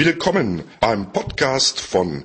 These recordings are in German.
Willkommen beim Podcast von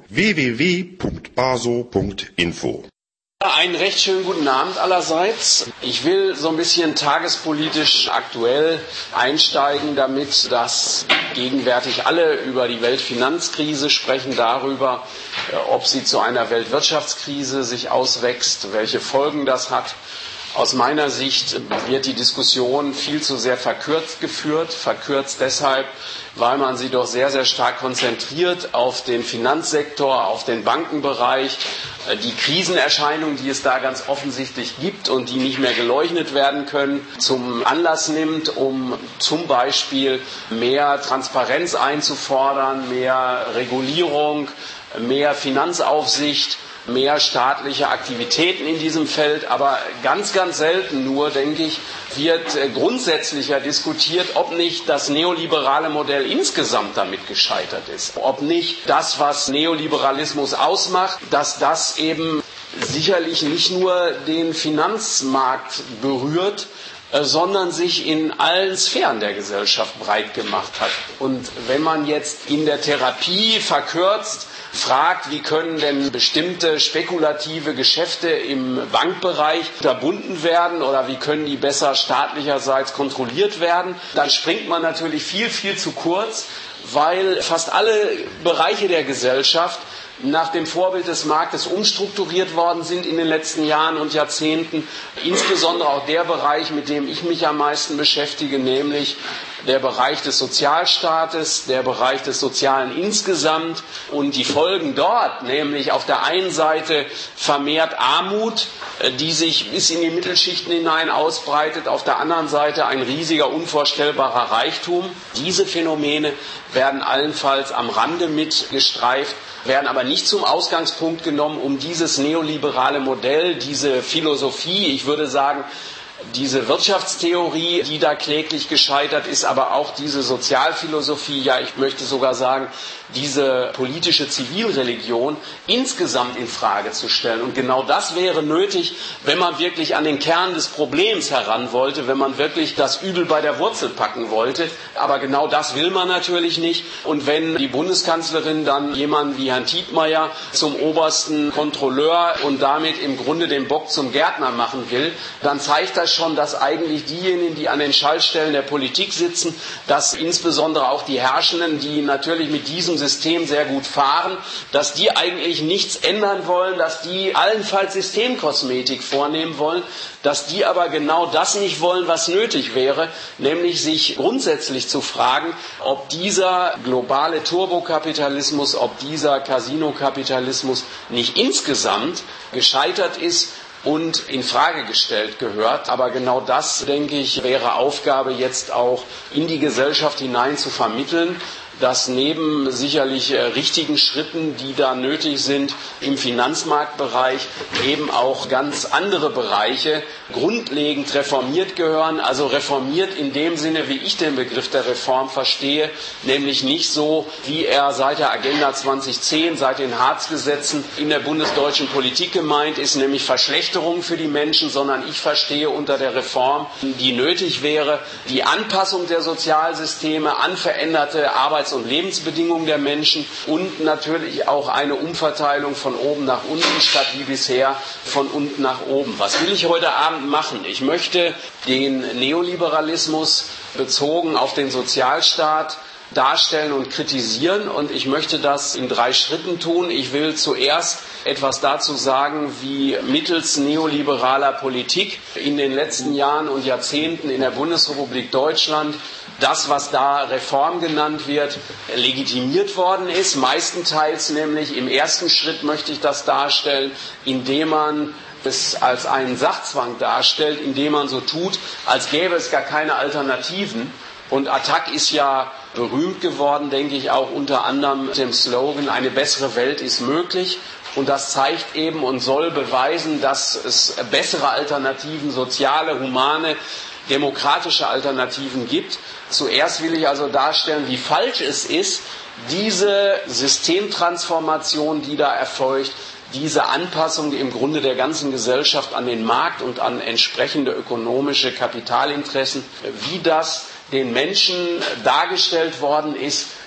www.baso.info. Einen recht schönen guten Abend allerseits. Ich will so ein bisschen tagespolitisch aktuell einsteigen, damit dass gegenwärtig alle über die Weltfinanzkrise sprechen, darüber, ob sie zu einer Weltwirtschaftskrise sich auswächst, welche Folgen das hat. Aus meiner Sicht wird die Diskussion viel zu sehr verkürzt geführt. Verkürzt deshalb, weil man sie doch sehr, sehr stark konzentriert auf den Finanzsektor, auf den Bankenbereich, die Krisenerscheinungen, die es da ganz offensichtlich gibt und die nicht mehr geleugnet werden können, zum Anlass nimmt, um zum Beispiel mehr Transparenz einzufordern, mehr Regulierung, mehr Finanzaufsicht, mehr staatliche Aktivitäten in diesem Feld, aber ganz, ganz selten nur, denke ich, wird grundsätzlicher diskutiert, ob nicht das neoliberale Modell insgesamt damit gescheitert ist. Ob nicht das, was Neoliberalismus ausmacht, dass das eben sicherlich nicht nur den Finanzmarkt berührt, sondern sich in allen Sphären der Gesellschaft breit gemacht hat. Und wenn man jetzt in der Therapie verkürzt fragt, wie können denn bestimmte spekulative Geschäfte im Bankbereich unterbunden werden oder wie können die besser staatlicherseits kontrolliert werden, dann springt man natürlich viel, viel zu kurz, weil fast alle Bereiche der Gesellschaft nach dem Vorbild des Marktes umstrukturiert worden sind in den letzten Jahren und Jahrzehnten. Insbesondere auch der Bereich, mit dem ich mich am meisten beschäftige, nämlich der Bereich des Sozialstaates, der Bereich des Sozialen insgesamt und die Folgen dort, nämlich auf der einen Seite vermehrt Armut, die sich bis in die Mittelschichten hinein ausbreitet, auf der anderen Seite ein riesiger, unvorstellbarer Reichtum. Diese Phänomene werden allenfalls am Rande mitgestreift, werden aber nicht zum Ausgangspunkt genommen, um dieses neoliberale Modell, diese Philosophie, ich würde sagen, diese Wirtschaftstheorie, die da kläglich gescheitert ist, aber auch diese Sozialphilosophie, ja, ich möchte sogar sagen, diese politische Zivilreligion insgesamt in Frage zu stellen. Und genau das wäre nötig, wenn man wirklich an den Kern des Problems heran wollte, wenn man wirklich das Übel bei der Wurzel packen wollte. Aber genau das will man natürlich nicht. Und wenn die Bundeskanzlerin dann jemanden wie Herrn Tietmeyer zum obersten Kontrolleur und damit im Grunde den Bock zum Gärtner machen will, dann zeigt das schon, dass eigentlich diejenigen, die an den Schaltstellen der Politik sitzen, dass insbesondere auch die Herrschenden, die natürlich mit diesem System sehr gut fahren, dass die eigentlich nichts ändern wollen, dass die allenfalls Systemkosmetik vornehmen wollen, dass die aber genau das nicht wollen, was nötig wäre, nämlich sich grundsätzlich zu fragen, ob dieser globale Turbokapitalismus, ob dieser Casinokapitalismus nicht insgesamt gescheitert ist und in Frage gestellt gehört. Aber genau das, denke ich, wäre Aufgabe jetzt auch in die Gesellschaft hinein zu vermitteln, dass neben sicherlich richtigen Schritten, die da nötig sind im Finanzmarktbereich, eben auch ganz andere Bereiche grundlegend reformiert gehören. Also reformiert in dem Sinne, wie ich den Begriff der Reform verstehe, nämlich nicht so, wie er seit der Agenda 2010, seit den Hartz-Gesetzen in der bundesdeutschen Politik gemeint ist, nämlich Verschlechterung für die Menschen, sondern ich verstehe unter der Reform, die nötig wäre, die Anpassung der Sozialsysteme an veränderte Arbeits- und Lebensbedingungen der Menschen und natürlich auch eine Umverteilung von oben nach unten statt wie bisher von unten nach oben. Was will ich heute Abend machen? Ich möchte den Neoliberalismus bezogen auf den Sozialstaat darstellen und kritisieren und ich möchte das in 3 Schritten tun. Ich will zuerst etwas dazu sagen, wie mittels neoliberaler Politik in den letzten Jahren und Jahrzehnten in der Bundesrepublik Deutschland das, was da Reform genannt wird, legitimiert worden ist. Meistenteils nämlich im ersten Schritt möchte ich das darstellen, indem man es als einen Sachzwang darstellt, indem man so tut, als gäbe es gar keine Alternativen. Und Attac ist ja berühmt geworden, denke ich, auch unter anderem mit dem Slogan, eine bessere Welt ist möglich. Und das zeigt eben und soll beweisen, dass es bessere Alternativen, soziale, humane, demokratische Alternativen gibt. Zuerst will ich also darstellen, wie falsch es ist, diese Systemtransformation, die da erfolgt, diese Anpassung im Grunde der ganzen Gesellschaft an den Markt und an entsprechende ökonomische Kapitalinteressen, wie das den Menschen dargestellt worden ist,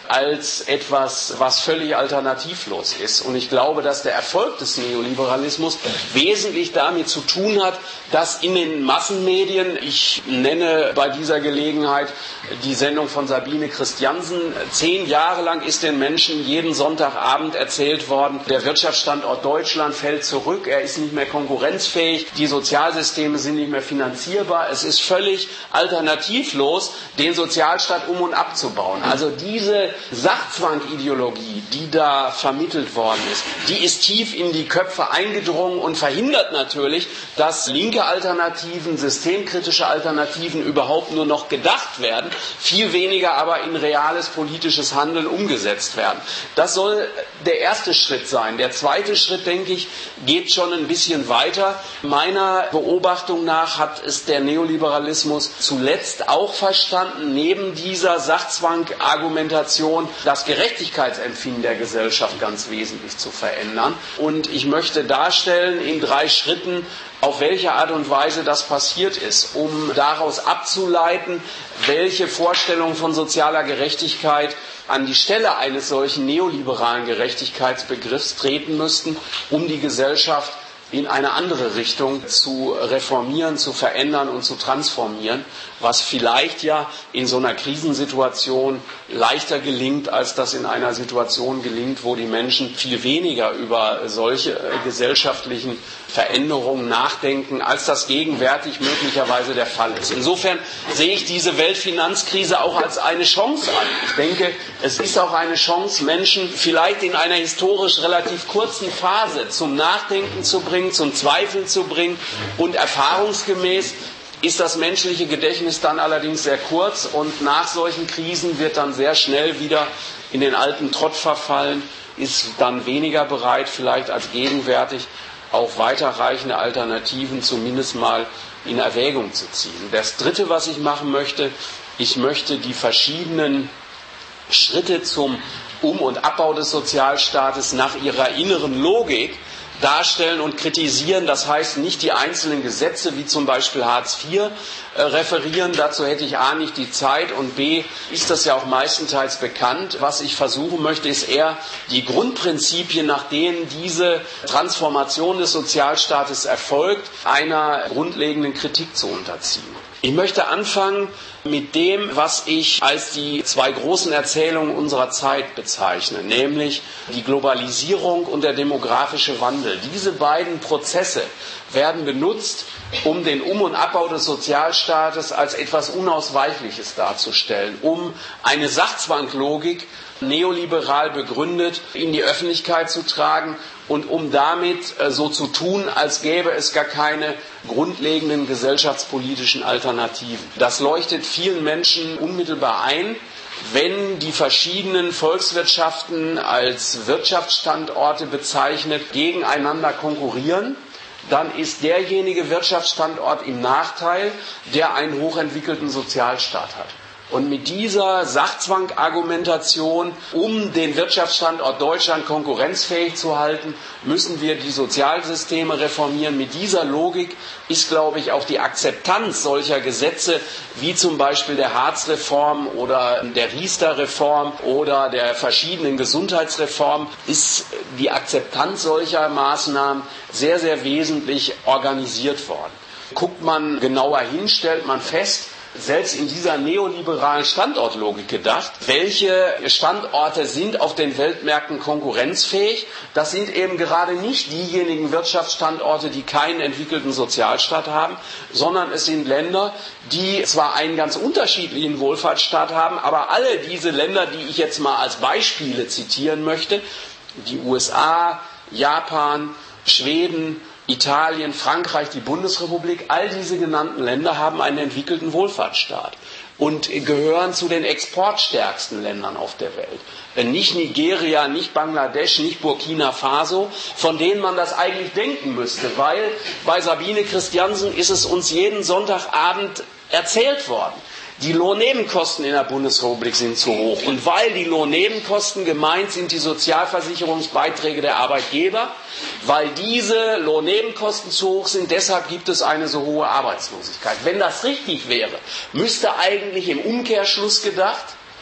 als etwas, was völlig alternativlos ist. Und ich glaube, dass der Erfolg des Neoliberalismus wesentlich damit zu tun hat, dass in den Massenmedien, ich nenne bei dieser Gelegenheit die Sendung von Sabine Christiansen, 10 Jahre lang ist den Menschen jeden Sonntagabend erzählt worden, der Wirtschaftsstandort Deutschland fällt zurück, er ist nicht mehr konkurrenzfähig, die Sozialsysteme sind nicht mehr finanzierbar, es ist völlig alternativlos, den Sozialstaat um und abzubauen. Also diese Sachzwangideologie, die da vermittelt worden ist, die ist tief in die Köpfe eingedrungen und verhindert natürlich, dass linke Alternativen, systemkritische Alternativen überhaupt nur noch gedacht werden, viel weniger aber in reales politisches Handeln umgesetzt werden. Das soll der erste Schritt sein. Der zweite Schritt, denke ich, geht schon ein bisschen weiter. Meiner Beobachtung nach hat es der Neoliberalismus zuletzt auch verstanden, neben dieser Sachzwang-Argumentation das Gerechtigkeitsempfinden der Gesellschaft ganz wesentlich zu verändern. Und ich möchte darstellen in 3 Schritten, auf welche Art und Weise das passiert ist, um daraus abzuleiten, welche Vorstellungen von sozialer Gerechtigkeit an die Stelle eines solchen neoliberalen Gerechtigkeitsbegriffs treten müssten, um die Gesellschaft in eine andere Richtung zu reformieren, zu verändern und zu transformieren, was vielleicht ja in so einer Krisensituation leichter gelingt, als das in einer Situation gelingt, wo die Menschen viel weniger über solche gesellschaftlichen Veränderungen nachdenken, als das gegenwärtig möglicherweise der Fall ist. Insofern sehe ich diese Weltfinanzkrise auch als eine Chance an. Ich denke, es ist auch eine Chance, Menschen vielleicht in einer historisch relativ kurzen Phase zum Nachdenken zu bringen, zum Zweifeln zu bringen, und erfahrungsgemäß ist das menschliche Gedächtnis dann allerdings sehr kurz, und nach solchen Krisen wird dann sehr schnell wieder in den alten Trott verfallen, ist dann weniger bereit, vielleicht als gegenwärtig auch weiterreichende Alternativen zumindest mal in Erwägung zu ziehen. Das Dritte, was ich machen möchte, ich möchte die verschiedenen Schritte zum Um- und Abbau des Sozialstaates nach ihrer inneren Logik darstellen und kritisieren. Das heißt, nicht die einzelnen Gesetze, wie zum Beispiel Hartz IV, referieren. Dazu hätte ich A, nicht die Zeit, und B, ist das ja auch meistenteils bekannt. Was ich versuchen möchte, ist eher die Grundprinzipien, nach denen diese Transformation des Sozialstaates erfolgt, einer grundlegenden Kritik zu unterziehen. Ich möchte anfangen mit dem, was ich als die 2 großen Erzählungen unserer Zeit bezeichne, nämlich die Globalisierung und der demografische Wandel. Diese beiden Prozesse werden benutzt, um den Um- und Abbau des Sozialstaates als etwas Unausweichliches darzustellen, um eine Sachzwanglogik neoliberal begründet in die Öffentlichkeit zu tragen und um damit so zu tun, als gäbe es gar keine grundlegenden gesellschaftspolitischen Alternativen. Das leuchtet vielen Menschen unmittelbar ein, wenn die verschiedenen Volkswirtschaften als Wirtschaftsstandorte bezeichnet gegeneinander konkurrieren. Dann ist derjenige Wirtschaftsstandort im Nachteil, der einen hochentwickelten Sozialstaat hat. Und mit dieser Sachzwangargumentation, um den Wirtschaftsstandort Deutschland konkurrenzfähig zu halten, müssen wir die Sozialsysteme reformieren. Mit dieser Logik ist, glaube ich, auch die Akzeptanz solcher Gesetze, wie zum Beispiel der Hartz-Reform oder der Riester-Reform oder der verschiedenen Gesundheitsreformen, ist die Akzeptanz solcher Maßnahmen sehr, sehr wesentlich organisiert worden. Guckt man genauer hin, stellt man fest, selbst in dieser neoliberalen Standortlogik gedacht, welche Standorte sind auf den Weltmärkten konkurrenzfähig? Das sind eben gerade nicht diejenigen Wirtschaftsstandorte, die keinen entwickelten Sozialstaat haben, sondern es sind Länder, die zwar einen ganz unterschiedlichen Wohlfahrtsstaat haben, aber alle diese Länder, die ich jetzt mal als Beispiele zitieren möchte, die USA, Japan, Schweden, Italien, Frankreich, die Bundesrepublik, all diese genannten Länder haben einen entwickelten Wohlfahrtsstaat und gehören zu den exportstärksten Ländern auf der Welt. Nicht Nigeria, nicht Bangladesch, nicht Burkina Faso, von denen man das eigentlich denken müsste, weil bei Sabine Christiansen ist es uns jeden Sonntagabend erzählt worden. Die Lohnnebenkosten in der Bundesrepublik sind zu hoch. Und weil die Lohnnebenkosten gemeint sind, die Sozialversicherungsbeiträge der Arbeitgeber, weil diese Lohnnebenkosten zu hoch sind, deshalb gibt es eine so hohe Arbeitslosigkeit. Wenn das richtig wäre, müsste eigentlich im Umkehrschluss gedacht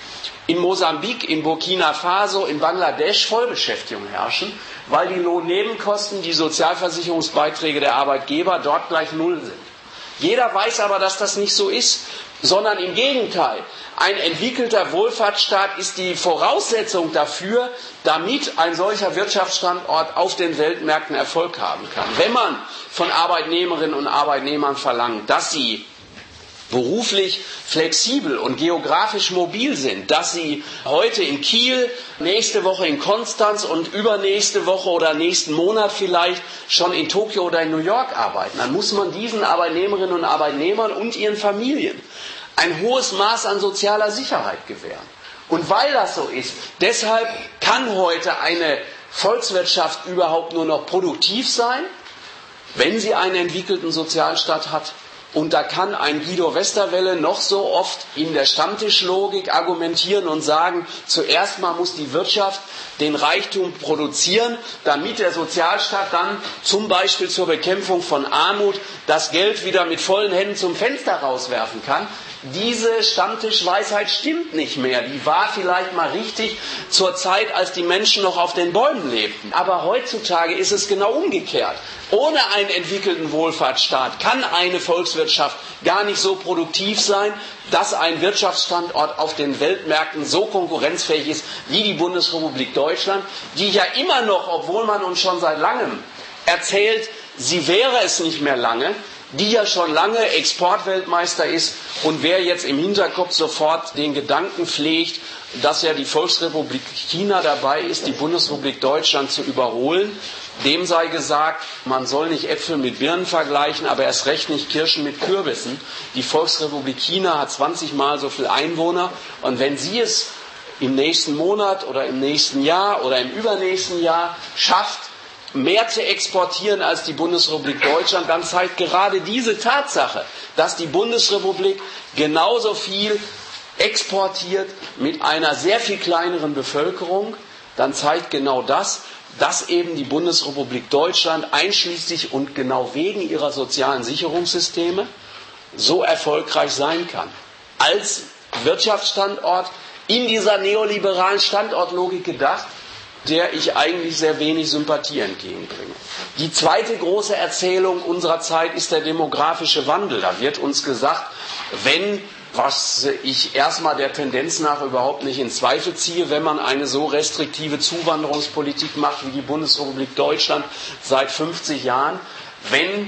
in Mosambik, in Burkina Faso, in Bangladesch Vollbeschäftigung herrschen, weil die Lohnnebenkosten, die Sozialversicherungsbeiträge der Arbeitgeber dort gleich null sind. Jeder weiß aber, dass das nicht so ist, sondern im Gegenteil. Ein entwickelter Wohlfahrtsstaat ist die Voraussetzung dafür, damit ein solcher Wirtschaftsstandort auf den Weltmärkten Erfolg haben kann. Wenn man von Arbeitnehmerinnen und Arbeitnehmern verlangt, dass sie beruflich flexibel und geografisch mobil sind, dass sie heute in Kiel, nächste Woche in Konstanz und übernächste Woche oder nächsten Monat vielleicht schon in Tokio oder in New York arbeiten, dann muss man diesen Arbeitnehmerinnen und Arbeitnehmern und ihren Familien ein hohes Maß an sozialer Sicherheit gewähren. Und weil das so ist, deshalb kann heute eine Volkswirtschaft überhaupt nur noch produktiv sein, wenn sie einen entwickelten Sozialstaat hat. Und da kann ein Guido Westerwelle noch so oft in der Stammtischlogik argumentieren und sagen, zuerst mal muss die Wirtschaft den Reichtum produzieren, damit der Sozialstaat dann zum Beispiel zur Bekämpfung von Armut das Geld wieder mit vollen Händen zum Fenster rauswerfen kann. Diese Stammtischweisheit stimmt nicht mehr. Die war vielleicht mal richtig zur Zeit, als die Menschen noch auf den Bäumen lebten. Aber heutzutage ist es genau umgekehrt. Ohne einen entwickelten Wohlfahrtsstaat kann eine Volkswirtschaft gar nicht so produktiv sein, dass ein Wirtschaftsstandort auf den Weltmärkten so konkurrenzfähig ist wie die Bundesrepublik Deutschland, die ja immer noch, obwohl man uns schon seit langem erzählt, sie wäre es nicht mehr lange, die ja schon lange Exportweltmeister ist, und wer jetzt im Hinterkopf sofort den Gedanken pflegt, dass ja die Volksrepublik China dabei ist, die Bundesrepublik Deutschland zu überholen, dem sei gesagt, man soll nicht Äpfel mit Birnen vergleichen, aber erst recht nicht Kirschen mit Kürbissen. Die Volksrepublik China hat 20 Mal so viele Einwohner, und wenn sie es im nächsten Monat oder im nächsten Jahr oder im übernächsten Jahr schafft, mehr zu exportieren als die Bundesrepublik Deutschland, dann zeigt gerade diese Tatsache, dass die Bundesrepublik genauso viel exportiert mit einer sehr viel kleineren Bevölkerung, dann zeigt genau das, dass eben die Bundesrepublik Deutschland einschließlich und genau wegen ihrer sozialen Sicherungssysteme so erfolgreich sein kann. Als Wirtschaftsstandort in dieser neoliberalen Standortlogik gedacht, der ich eigentlich sehr wenig Sympathie entgegenbringe. Die zweite große Erzählung unserer Zeit ist der demografische Wandel. Da wird uns gesagt, wenn, was ich erstmal der Tendenz nach überhaupt nicht in Zweifel ziehe, wenn man eine so restriktive Zuwanderungspolitik macht wie die Bundesrepublik Deutschland seit 50 Jahren, wenn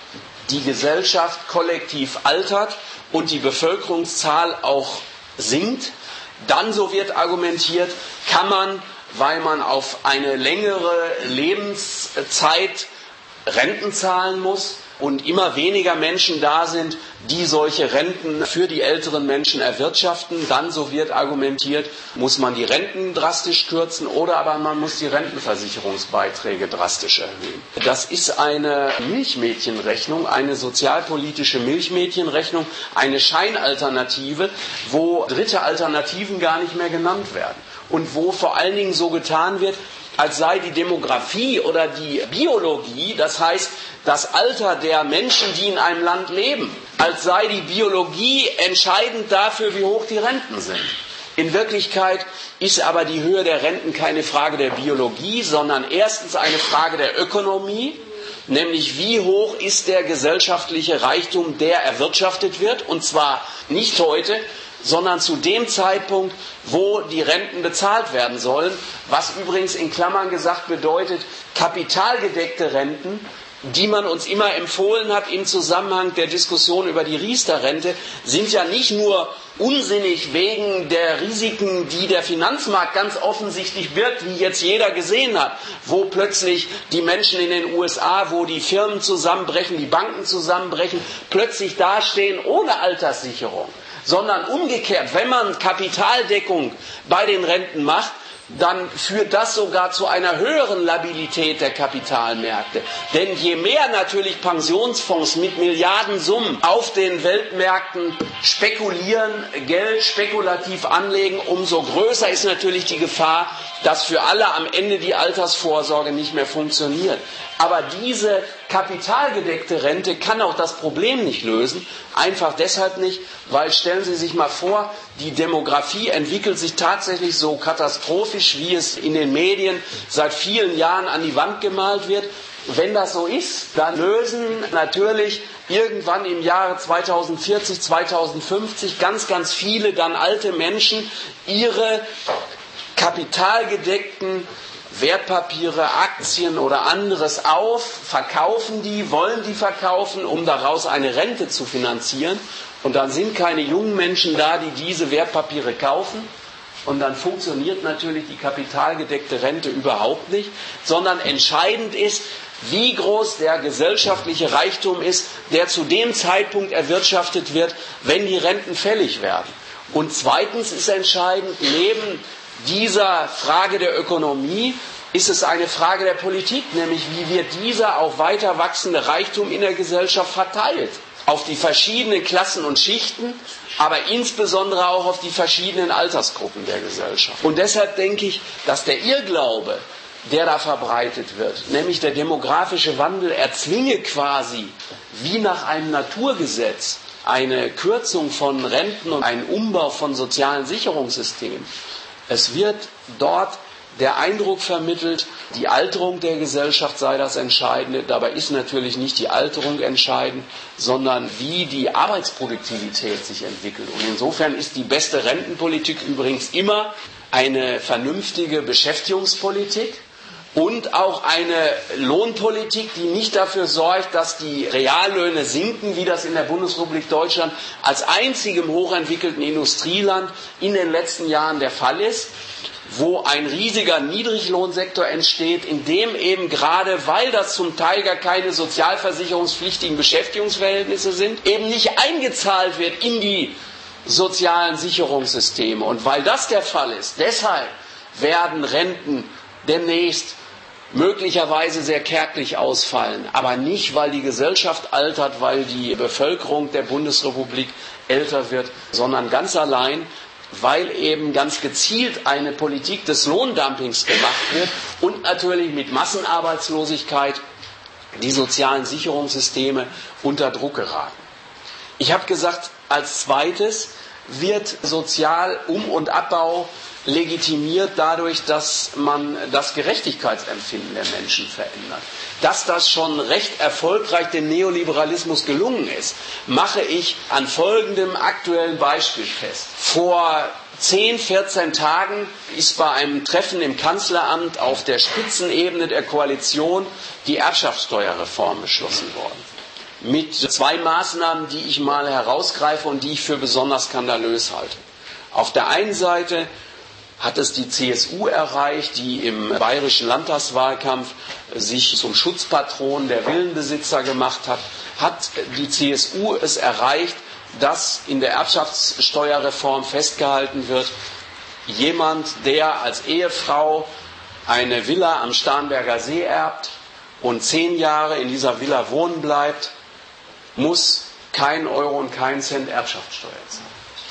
die Gesellschaft kollektiv altert und die Bevölkerungszahl auch sinkt, dann, so wird argumentiert, kann man, weil man auf eine längere Lebenszeit Renten zahlen muss und immer weniger Menschen da sind, die solche Renten für die älteren Menschen erwirtschaften, dann, so wird argumentiert, muss man die Renten drastisch kürzen oder aber man muss die Rentenversicherungsbeiträge drastisch erhöhen. Das ist eine Milchmädchenrechnung, eine sozialpolitische Milchmädchenrechnung, eine Scheinalternative, wo dritte Alternativen gar nicht mehr genannt werden. Und wo vor allen Dingen so getan wird, als sei die Demografie oder die Biologie, das heißt das Alter der Menschen, die in einem Land leben, als sei die Biologie entscheidend dafür, wie hoch die Renten sind. In Wirklichkeit ist aber die Höhe der Renten keine Frage der Biologie, sondern erstens eine Frage der Ökonomie, nämlich wie hoch ist der gesellschaftliche Reichtum, der erwirtschaftet wird, und zwar nicht heute, sondern zu dem Zeitpunkt, wo die Renten bezahlt werden sollen, was übrigens in Klammern gesagt bedeutet, kapitalgedeckte Renten, die man uns immer empfohlen hat im Zusammenhang der Diskussion über die Riester-Rente, sind ja nicht nur unsinnig wegen der Risiken, die der Finanzmarkt ganz offensichtlich birgt, wie jetzt jeder gesehen hat, wo plötzlich die Menschen in den USA, wo die Firmen zusammenbrechen, die Banken zusammenbrechen, plötzlich dastehen ohne Alterssicherung. Sondern umgekehrt, wenn man Kapitaldeckung bei den Renten macht, dann führt das sogar zu einer höheren Labilität der Kapitalmärkte. Denn je mehr natürlich Pensionsfonds mit Milliardensummen auf den Weltmärkten spekulieren, Geld spekulativ anlegen, umso größer ist natürlich die Gefahr dass für alle am Ende die Altersvorsorge nicht mehr funktioniert. Aber diese kapitalgedeckte Rente kann auch das Problem nicht lösen. Einfach deshalb nicht, weil, stellen Sie sich mal vor, die Demografie entwickelt sich tatsächlich so katastrophisch, wie es in den Medien seit vielen Jahren an die Wand gemalt wird. Wenn das so ist, dann lösen natürlich irgendwann im Jahre 2040, 2050 ganz, ganz viele dann alte Menschen ihre kapitalgedeckten Wertpapiere, Aktien oder anderes auf, verkaufen die, wollen die verkaufen, um daraus eine Rente zu finanzieren. Und dann sind keine jungen Menschen da, die diese Wertpapiere kaufen. Und dann funktioniert natürlich die kapitalgedeckte Rente überhaupt nicht, sondern entscheidend ist, wie groß der gesellschaftliche Reichtum ist, der zu dem Zeitpunkt erwirtschaftet wird, wenn die Renten fällig werden. Und zweitens ist entscheidend, neben dieser Frage der Ökonomie ist es eine Frage der Politik, nämlich wie wird dieser auch weiter wachsende Reichtum in der Gesellschaft verteilt. Auf die verschiedenen Klassen und Schichten, aber insbesondere auch auf die verschiedenen Altersgruppen der Gesellschaft. Und deshalb denke ich, dass der Irrglaube, der da verbreitet wird, nämlich der demografische Wandel erzwinge quasi wie nach einem Naturgesetz eine Kürzung von Renten und einen Umbau von sozialen Sicherungssystemen. Es wird dort der Eindruck vermittelt, die Alterung der Gesellschaft sei das Entscheidende. Dabei ist natürlich nicht die Alterung entscheidend, sondern wie die Arbeitsproduktivität sich entwickelt. Und insofern ist die beste Rentenpolitik übrigens immer eine vernünftige Beschäftigungspolitik und auch eine Lohnpolitik, die nicht dafür sorgt, dass die Reallöhne sinken, wie das in der Bundesrepublik Deutschland als einzigem hochentwickelten Industrieland in den letzten Jahren der Fall ist, wo ein riesiger Niedriglohnsektor entsteht, in dem eben gerade, weil das zum Teil gar keine sozialversicherungspflichtigen Beschäftigungsverhältnisse sind, eben nicht eingezahlt wird in die sozialen Sicherungssysteme. Und weil das der Fall ist, deshalb werden Renten demnächst möglicherweise sehr kärglich ausfallen, aber nicht, weil die Gesellschaft altert, weil die Bevölkerung der Bundesrepublik älter wird, sondern ganz allein, weil eben ganz gezielt eine Politik des Lohndumpings gemacht wird und natürlich mit Massenarbeitslosigkeit die sozialen Sicherungssysteme unter Druck geraten. Ich habe gesagt, als zweites wird Sozial-Um- und Abbau legitimiert dadurch, dass man das Gerechtigkeitsempfinden der Menschen verändert. Dass das schon recht erfolgreich dem Neoliberalismus gelungen ist, mache ich an folgendem aktuellen Beispiel fest. Vor 10, 14 Tagen ist bei einem Treffen im Kanzleramt auf der Spitzenebene der Koalition die Erbschaftssteuerreform beschlossen worden. Mit 2 Maßnahmen, die ich mal herausgreife und die ich für besonders skandalös halte. Auf der einen Seite hat es die CSU erreicht, die im bayerischen Landtagswahlkampf sich zum Schutzpatron der Villenbesitzer gemacht hat, hat die CSU es erreicht, dass in der Erbschaftssteuerreform festgehalten wird, jemand, der als Ehefrau eine Villa am Starnberger See erbt und 10 Jahre in dieser Villa wohnen bleibt, muss keinen Euro und keinen Cent Erbschaftssteuer zahlen.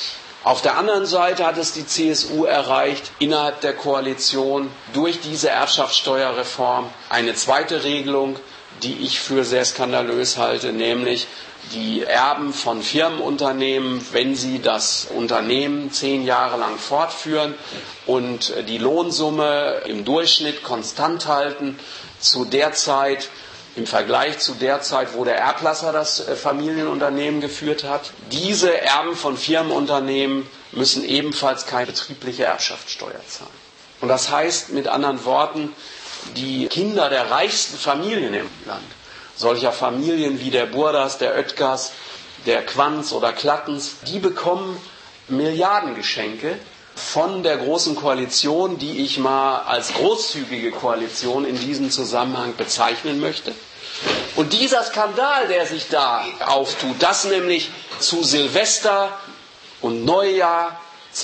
Auf der anderen Seite hat es die CSU erreicht, innerhalb der Koalition durch diese Erbschaftssteuerreform eine zweite Regelung, die ich für sehr skandalös halte, nämlich die Erben von Firmenunternehmen, wenn sie das Unternehmen 10 Jahre lang fortführen und die Lohnsumme im Durchschnitt konstant halten, zu der Zeit, im Vergleich zu der Zeit, wo der Erblasser das Familienunternehmen geführt hat. Diese Erben von Firmenunternehmen müssen ebenfalls keine betriebliche Erbschaftssteuer zahlen. Und das heißt mit anderen Worten, die Kinder der reichsten Familien im Land, solcher Familien wie der Burders, der Oetkers, der Quanz oder Klattens, die bekommen Milliardengeschenke von der Großen Koalition, die ich mal als großzügige Koalition in diesem Zusammenhang bezeichnen möchte. Und dieser Skandal, der sich da auftut, dass nämlich zu Silvester und Neujahr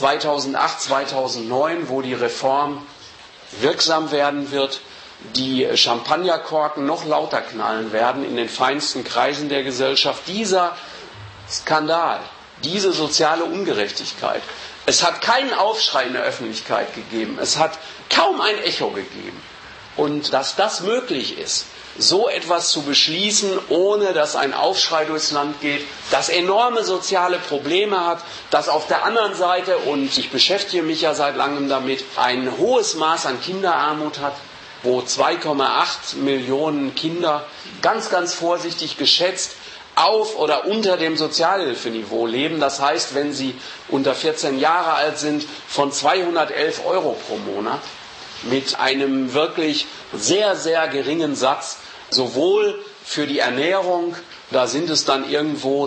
2008, 2009, wo die Reform wirksam werden wird, die Champagnerkorken noch lauter knallen werden in den feinsten Kreisen der Gesellschaft. Dieser Skandal, diese soziale Ungerechtigkeit Es hat keinen Aufschrei in der Öffentlichkeit gegeben. Es hat kaum ein Echo gegeben. Und dass das möglich ist, so etwas zu beschließen, ohne dass ein Aufschrei durchs Land geht, das enorme soziale Probleme hat, das auf der anderen Seite, und ich beschäftige mich ja seit langem damit, ein hohes Maß an Kinderarmut hat, wo 2,8 Millionen Kinder, ganz, ganz vorsichtig geschätzt, auf oder unter dem Sozialhilfeniveau leben. Das heißt, wenn sie unter 14 Jahre alt sind, von 211 € pro Monat, mit einem wirklich sehr, sehr geringen Satz, sowohl für die Ernährung, da sind es dann irgendwo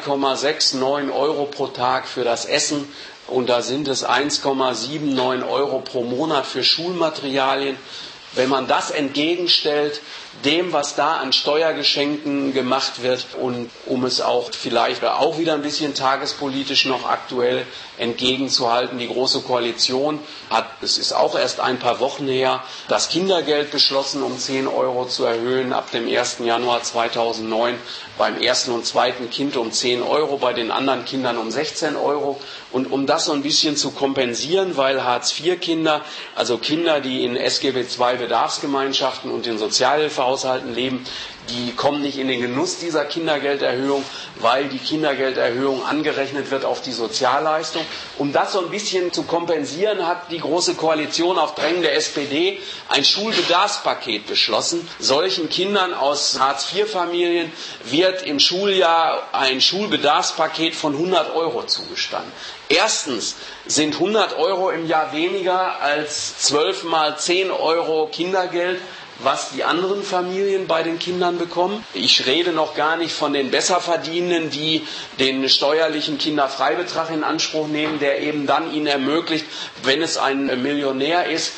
2,69 € pro Tag für das Essen und da sind es 1,79 € pro Monat für Schulmaterialien. Wenn man das entgegenstellt dem, was da an Steuergeschenken gemacht wird, und um es auch vielleicht auch wieder ein bisschen tagespolitisch noch aktuell entgegenzuhalten, die Große Koalition hat, es ist auch erst ein paar Wochen her, das Kindergeld beschlossen, um 10 € zu erhöhen ab dem 1. Januar 2009, beim ersten und zweiten Kind um 10 €, bei den anderen Kindern um 16 €. Und um das so ein bisschen zu kompensieren, weil Hartz-IV-Kinder, also Kinder, die in SGB-II-Bedarfsgemeinschaften und in Sozialhilfehaushalten leben, die kommen nicht in den Genuss dieser Kindergelderhöhung, weil die Kindergelderhöhung angerechnet wird auf die Sozialleistung. Um das so ein bisschen zu kompensieren, hat die Große Koalition auf Drängen der SPD ein Schulbedarfspaket beschlossen. Solchen Kindern aus Hartz-IV-Familien wird im Schuljahr ein Schulbedarfspaket von 100 € zugestanden. Erstens sind 100 € im Jahr weniger als 12 mal 10 € Kindergeld, was die anderen Familien bei den Kindern bekommen. Ich rede noch gar nicht von den Besserverdienenden, die den steuerlichen Kinderfreibetrag in Anspruch nehmen, der eben dann ihnen ermöglicht, wenn es ein Millionär ist,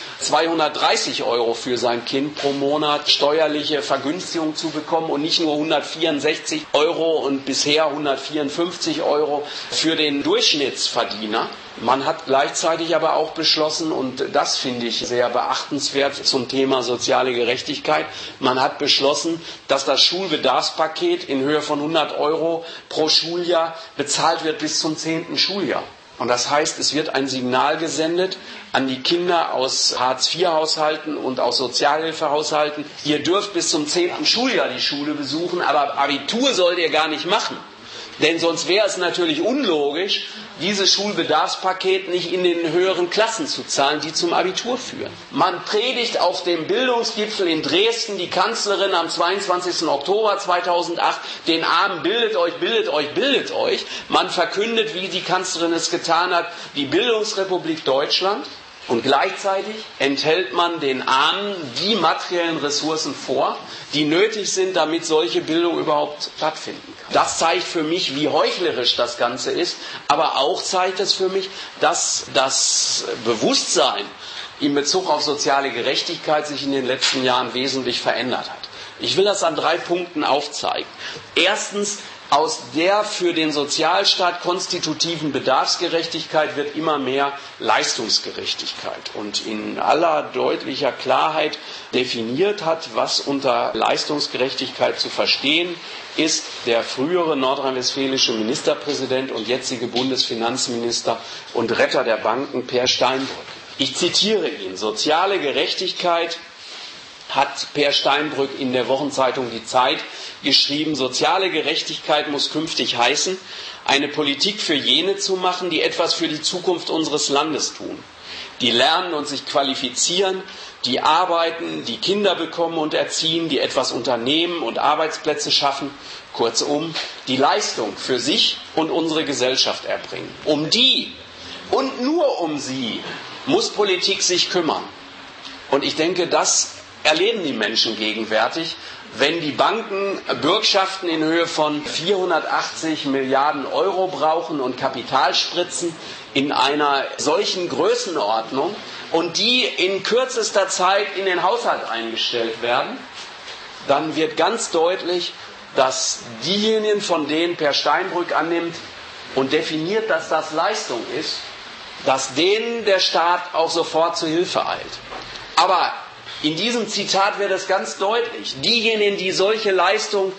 230 € für sein Kind pro Monat steuerliche Vergünstigung zu bekommen und nicht nur 164 € und bisher 154 € für den Durchschnittsverdiener. Man hat gleichzeitig aber auch beschlossen, und das finde ich sehr beachtenswert zum Thema soziale Gerechtigkeit, man hat beschlossen, dass das Schulbedarfspaket in Höhe von 100 € pro Schuljahr bezahlt wird bis zum 10. Schuljahr. Und das heißt, es wird ein Signal gesendet an die Kinder aus Hartz-IV-Haushalten und aus Sozialhilfehaushalten: Ihr dürft bis zum 10. Schuljahr die Schule besuchen, aber Abitur sollt ihr gar nicht machen. Denn sonst wäre es natürlich unlogisch, dieses Schulbedarfspaket nicht in den höheren Klassen zu zahlen, die zum Abitur führen. Man predigt auf dem Bildungsgipfel in Dresden, die Kanzlerin am 22. Oktober 2008, den Armen: bildet euch, bildet euch, bildet euch. Man verkündet, wie die Kanzlerin es getan hat, die Bildungsrepublik Deutschland. Und gleichzeitig enthält man den Armen die materiellen Ressourcen vor, die nötig sind, damit solche Bildung überhaupt stattfinden kann. Das zeigt für mich, wie heuchlerisch das Ganze ist, aber auch zeigt es für mich, dass das Bewusstsein in Bezug auf soziale Gerechtigkeit sich in den letzten Jahren wesentlich verändert hat. Ich will das an 3 Punkten aufzeigen. Erstens: Aus der für den Sozialstaat konstitutiven Bedarfsgerechtigkeit wird immer mehr Leistungsgerechtigkeit. Und in aller deutlicher Klarheit definiert hat, was unter Leistungsgerechtigkeit zu verstehen ist, der frühere nordrhein-westfälische Ministerpräsident und jetzige Bundesfinanzminister und Retter der Banken, Peer Steinbrück. Ich zitiere ihn: Soziale Gerechtigkeit, hat Peer Steinbrück in der Wochenzeitung Die Zeit geschrieben, soziale Gerechtigkeit muss künftig heißen, eine Politik für jene zu machen, die etwas für die Zukunft unseres Landes tun, die lernen und sich qualifizieren, die arbeiten, die Kinder bekommen und erziehen, die etwas unternehmen und Arbeitsplätze schaffen, kurzum, die Leistung für sich und unsere Gesellschaft erbringen. Um die und nur um sie muss Politik sich kümmern. Und ich denke, das erleben die Menschen gegenwärtig, wenn die Banken Bürgschaften in Höhe von 480 Milliarden € brauchen und Kapitalspritzen in einer solchen Größenordnung und die in kürzester Zeit in den Haushalt eingestellt werden, dann wird ganz deutlich, dass diejenigen, von denen Peer Steinbrück annimmt und definiert, dass das Leistung ist, dass denen der Staat auch sofort zu Hilfe eilt. Aber in diesem Zitat wird es ganz deutlich: Diejenigen, die solche Leistung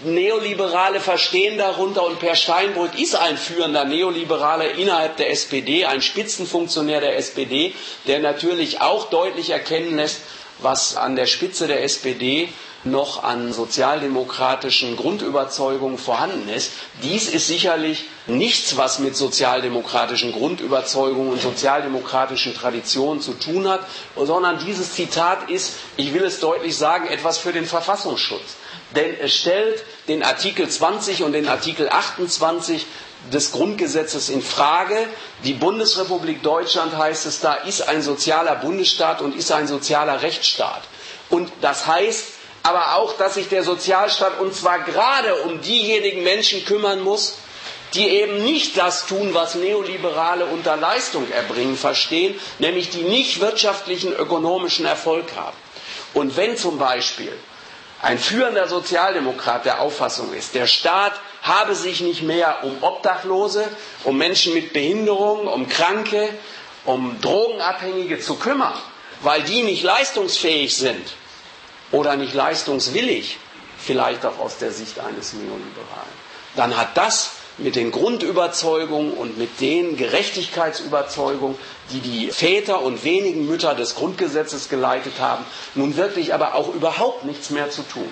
Neoliberale verstehen darunter, und Per Steinbrück ist ein führender Neoliberaler innerhalb der SPD, ein Spitzenfunktionär der SPD, der natürlich auch deutlich erkennen lässt, was an der Spitze der SPD noch an sozialdemokratischen Grundüberzeugungen vorhanden ist. Dies ist sicherlich nichts, was mit sozialdemokratischen Grundüberzeugungen und sozialdemokratischen Traditionen zu tun hat, sondern dieses Zitat ist, ich will es deutlich sagen, etwas für den Verfassungsschutz. Denn es stellt den Artikel 20 und den Artikel 28 des Grundgesetzes in Frage. Die Bundesrepublik Deutschland, heißt es da, ist ein sozialer Bundesstaat und ist ein sozialer Rechtsstaat. Und das heißt aber auch, dass sich der Sozialstaat und zwar gerade um diejenigen Menschen kümmern muss, die eben nicht das tun, was Neoliberale unter Leistung erbringen verstehen, nämlich die nicht wirtschaftlichen, ökonomischen Erfolg haben. Und wenn zum Beispiel ein führender Sozialdemokrat der Auffassung ist, der Staat habe sich nicht mehr um Obdachlose, um Menschen mit Behinderung, um Kranke, um Drogenabhängige zu kümmern, weil die nicht leistungsfähig sind oder nicht leistungswillig, vielleicht auch aus der Sicht eines Neoliberalen, dann hat das mit den Grundüberzeugungen und mit den Gerechtigkeitsüberzeugungen, die die Väter und wenigen Mütter des Grundgesetzes geleitet haben, nun wirklich aber auch überhaupt nichts mehr zu tun.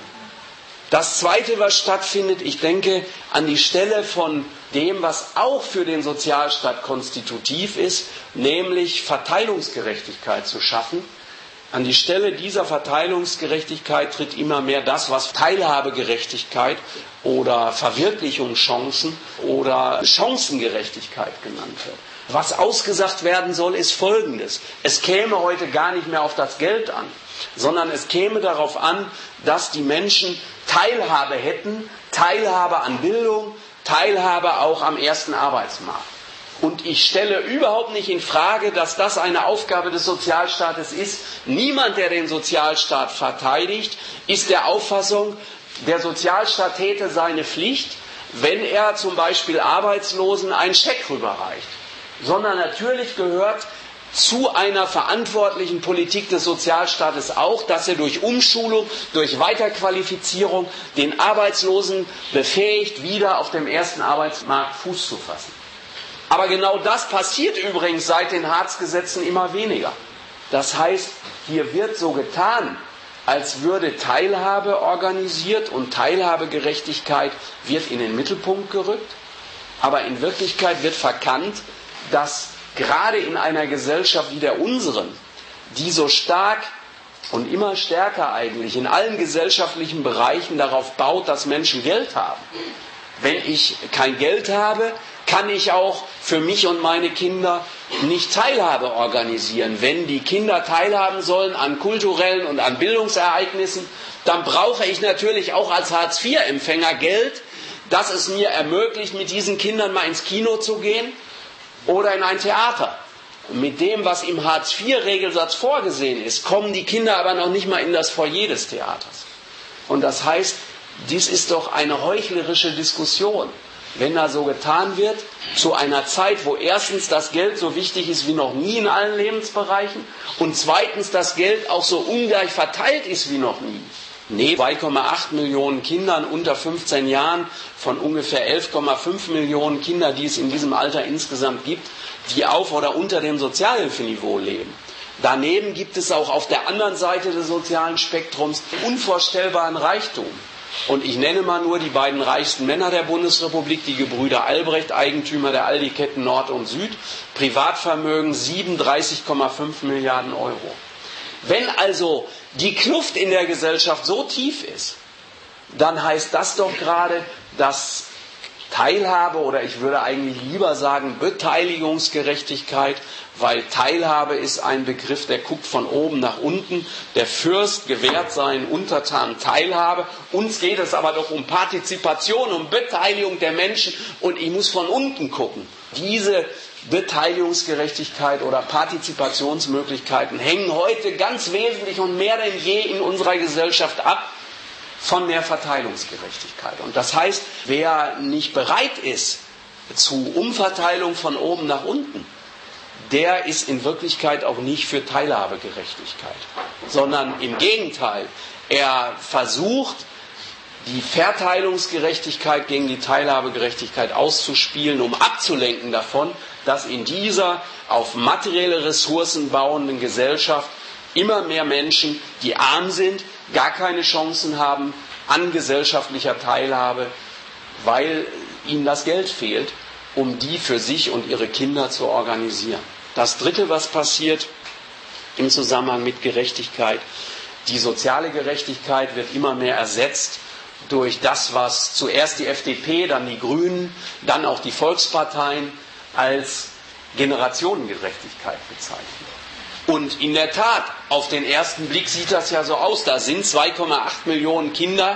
Das Zweite, was stattfindet, ich denke an die Stelle von dem, was auch für den Sozialstaat konstitutiv ist, nämlich Verteilungsgerechtigkeit zu schaffen. An die Stelle dieser Verteilungsgerechtigkeit tritt immer mehr das, was Teilhabegerechtigkeit oder Verwirklichungschancen oder Chancengerechtigkeit genannt wird. Was ausgesagt werden soll, ist Folgendes. Es käme heute gar nicht mehr auf das Geld an, sondern es käme darauf an, dass die Menschen Teilhabe hätten, Teilhabe an Bildung, Teilhabe auch am ersten Arbeitsmarkt. Und ich stelle überhaupt nicht in Frage, dass das eine Aufgabe des Sozialstaates ist. Niemand, der den Sozialstaat verteidigt, ist der Auffassung, der Sozialstaat täte seine Pflicht, wenn er zum Beispiel Arbeitslosen einen Scheck rüberreicht. Sondern natürlich gehört zu einer verantwortlichen Politik des Sozialstaates auch, dass er durch Umschulung, durch Weiterqualifizierung den Arbeitslosen befähigt, wieder auf dem ersten Arbeitsmarkt Fuß zu fassen. Aber genau das passiert übrigens seit den Hartz-Gesetzen immer weniger. Das heißt, hier wird so getan, als würde Teilhabe organisiert und Teilhabegerechtigkeit wird in den Mittelpunkt gerückt. Aber in Wirklichkeit wird verkannt, dass gerade in einer Gesellschaft wie der unseren, die so stark und immer stärker eigentlich in allen gesellschaftlichen Bereichen darauf baut, dass Menschen Geld haben. Wenn ich kein Geld habe, kann ich auch für mich und meine Kinder nicht Teilhabe organisieren. Wenn die Kinder teilhaben sollen an kulturellen und an Bildungsereignissen, dann brauche ich natürlich auch als Hartz-IV-Empfänger Geld, das es mir ermöglicht, mit diesen Kindern mal ins Kino zu gehen oder in ein Theater. Mit dem, was im Hartz-IV-Regelsatz vorgesehen ist, kommen die Kinder aber noch nicht mal in das Foyer des Theaters. Und das heißt, dies ist doch eine heuchlerische Diskussion. Wenn da so getan wird, zu einer Zeit, wo erstens das Geld so wichtig ist wie noch nie in allen Lebensbereichen und zweitens das Geld auch so ungleich verteilt ist wie noch nie. Neben 2,8 Millionen Kindern unter 15 Jahren von ungefähr 11,5 Millionen Kindern, die es in diesem Alter insgesamt gibt, die auf oder unter dem Sozialhilfeniveau leben. Daneben gibt es auch auf der anderen Seite des sozialen Spektrums unvorstellbaren Reichtum. Und ich nenne mal nur die beiden reichsten Männer der Bundesrepublik, die Gebrüder Albrecht, Eigentümer der Aldi-Ketten Nord und Süd, Privatvermögen 37,5 Milliarden Euro. Wenn also die Kluft in der Gesellschaft so tief ist, dann heißt das doch gerade, dass Teilhabe, oder ich würde eigentlich lieber sagen Beteiligungsgerechtigkeit, weil Teilhabe ist ein Begriff, der guckt von oben nach unten. Der Fürst gewährt seinen Untertanen Teilhabe. Uns geht es aber doch um Partizipation, um Beteiligung der Menschen und ich muss von unten gucken. Diese Beteiligungsgerechtigkeit oder Partizipationsmöglichkeiten hängen heute ganz wesentlich und mehr denn je in unserer Gesellschaft ab von mehr Verteilungsgerechtigkeit. Und das heißt, wer nicht bereit ist zu Umverteilung von oben nach unten, der ist in Wirklichkeit auch nicht für Teilhabegerechtigkeit, sondern im Gegenteil, er versucht, die Verteilungsgerechtigkeit gegen die Teilhabegerechtigkeit auszuspielen, um abzulenken davon, dass in dieser auf materielle Ressourcen bauenden Gesellschaft immer mehr Menschen, die arm sind, gar keine Chancen haben an gesellschaftlicher Teilhabe, weil ihnen das Geld fehlt, um die für sich und ihre Kinder zu organisieren. Das Dritte, was passiert im Zusammenhang mit Gerechtigkeit: Die soziale Gerechtigkeit wird immer mehr ersetzt durch das, was zuerst die FDP, dann die Grünen, dann auch die Volksparteien als Generationengerechtigkeit bezeichnen. Und in der Tat, auf den ersten Blick sieht das ja so aus. Da sind 2,8 Millionen Kinder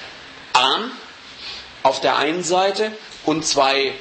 arm auf der einen Seite und 2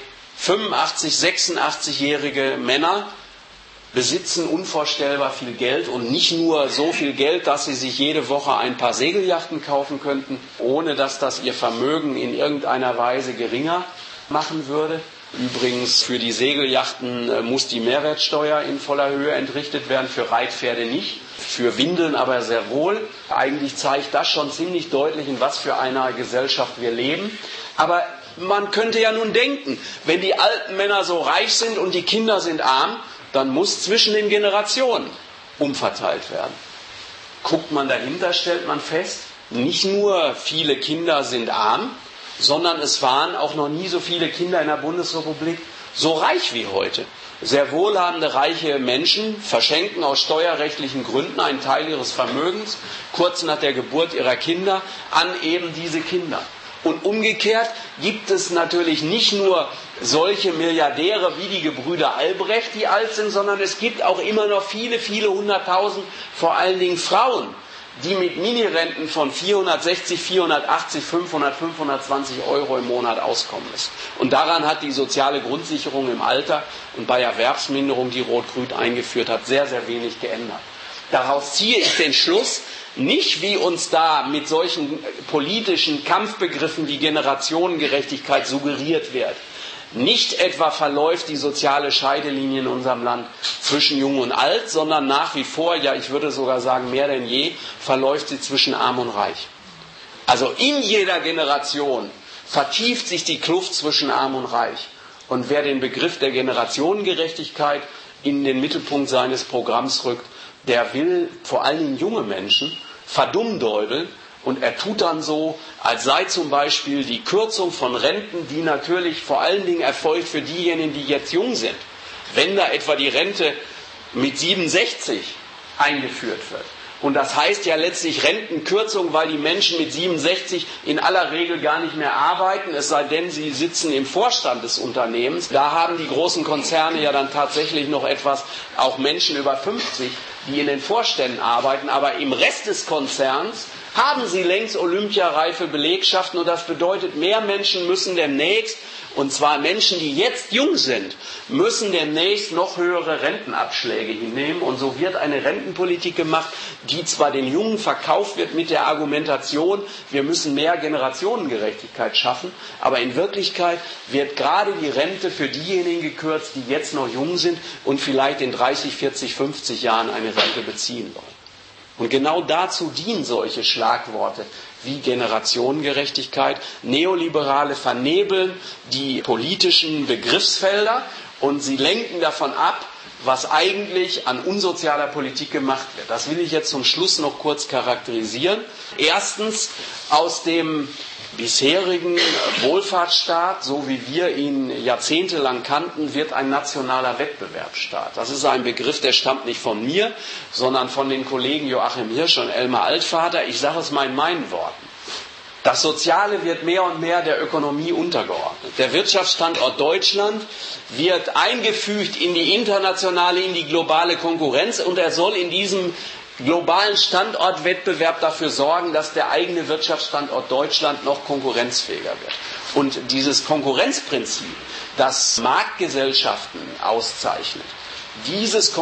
85-, 86-jährige Männer besitzen unvorstellbar viel Geld, und nicht nur so viel Geld, dass sie sich jede Woche ein paar Segelyachten kaufen könnten, ohne dass das ihr Vermögen in irgendeiner Weise geringer machen würde. Übrigens, für die Segelyachten muss die Mehrwertsteuer in voller Höhe entrichtet werden, für Reitpferde nicht, für Windeln aber sehr wohl. Eigentlich zeigt das schon ziemlich deutlich, in was für einer Gesellschaft wir leben. Aber man könnte ja nun denken, wenn die alten Männer so reich sind und die Kinder sind arm, dann muss zwischen den Generationen umverteilt werden. Guckt man dahinter, stellt man fest, nicht nur viele Kinder sind arm, sondern es waren auch noch nie so viele Kinder in der Bundesrepublik so reich wie heute. Sehr wohlhabende, reiche Menschen verschenken aus steuerrechtlichen Gründen einen Teil ihres Vermögens kurz nach der Geburt ihrer Kinder an eben diese Kinder. Und umgekehrt gibt es natürlich nicht nur solche Milliardäre wie die Gebrüder Albrecht, die alt sind, sondern es gibt auch immer noch viele, viele hunderttausend, vor allen Dingen Frauen, die mit Minirenten von 460, 480, 500, 520 Euro im Monat auskommen müssen. Und daran hat die soziale Grundsicherung im Alter und bei Erwerbsminderung, die Rot-Grün eingeführt hat, sehr, sehr wenig geändert. Daraus ziehe ich den Schluss, nicht wie uns da mit solchen politischen Kampfbegriffen wie Generationengerechtigkeit suggeriert wird. Nicht etwa verläuft die soziale Scheidelinie in unserem Land zwischen Jung und Alt, sondern nach wie vor, ja ich würde sogar sagen mehr denn je, verläuft sie zwischen Arm und Reich. Also in jeder Generation vertieft sich die Kluft zwischen Arm und Reich. Und wer den Begriff der Generationengerechtigkeit in den Mittelpunkt seines Programms rückt, der will vor allen Dingen junge Menschen verdummdeuteln, und er tut dann so, als sei zum Beispiel die Kürzung von Renten, die natürlich vor allen Dingen erfolgt für diejenigen, die jetzt jung sind. Wenn da etwa die Rente mit 67 eingeführt wird. Und das heißt ja letztlich Rentenkürzung, weil die Menschen mit 67 in aller Regel gar nicht mehr arbeiten, es sei denn, sie sitzen im Vorstand des Unternehmens. Da haben die großen Konzerne ja dann tatsächlich noch etwas, auch Menschen über 50, die in den Vorständen arbeiten. Aber im Rest des Konzerns haben sie längst olympiareife Belegschaften, und das bedeutet, mehr Menschen müssen demnächst, und zwar Menschen, die jetzt jung sind, müssen demnächst noch höhere Rentenabschläge hinnehmen. Und so wird eine Rentenpolitik gemacht, die zwar den Jungen verkauft wird mit der Argumentation, wir müssen mehr Generationengerechtigkeit schaffen, aber in Wirklichkeit wird gerade die Rente für diejenigen gekürzt, die jetzt noch jung sind und vielleicht in 30, 40, 50 Jahren eine Rente beziehen wollen. Und genau dazu dienen solche Schlagworte wie Generationengerechtigkeit. Neoliberale vernebeln die politischen Begriffsfelder und sie lenken davon ab, was eigentlich an unsozialer Politik gemacht wird. Das will ich jetzt zum Schluss noch kurz charakterisieren. Erstens, aus dem bisherigen Wohlfahrtsstaat, so wie wir ihn jahrzehntelang kannten, wird ein nationaler Wettbewerbsstaat. Das ist ein Begriff, der stammt nicht von mir, sondern von den Kollegen Joachim Hirsch und Elmar Altvater. Ich sage es mal in meinen Worten. Das Soziale wird mehr und mehr der Ökonomie untergeordnet. Der Wirtschaftsstandort Deutschland wird eingefügt in die internationale, in die globale Konkurrenz, und er soll in diesem globalen Standortwettbewerb dafür sorgen, dass der eigene Wirtschaftsstandort Deutschland noch konkurrenzfähiger wird. Und dieses Konkurrenzprinzip, das Marktgesellschaften auszeichnet, dieses